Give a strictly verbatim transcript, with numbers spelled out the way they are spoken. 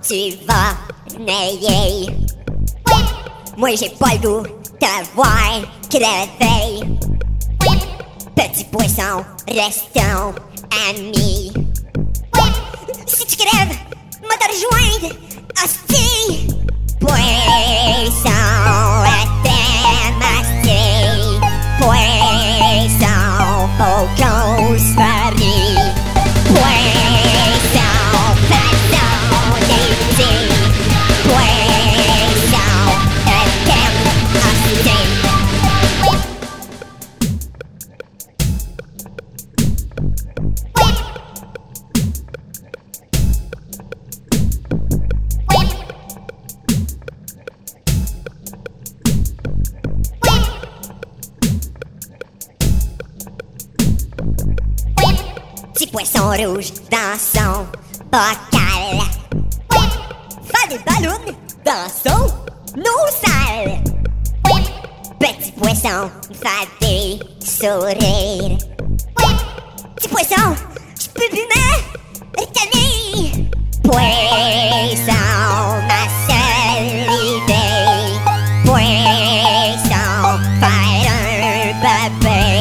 Tu vas nailler. Moi j'ai pas le goût de voir crever. Petit poisson, restons amis. Si tu crèves, moi te rejoindre, hostie. Poisson, t'aimes hostie. Poisson, faut qu'on se marie. Poisson, façon d'été. Poisson, t'aimes hostie. Petit poisson rouge dans son bocal. Fait des ballons dans son eau sale. Petit poisson fait des sourires. Petit poisson, j'peux plus me retenir. Poisson, ma seule idée. Poisson, faire un bébé.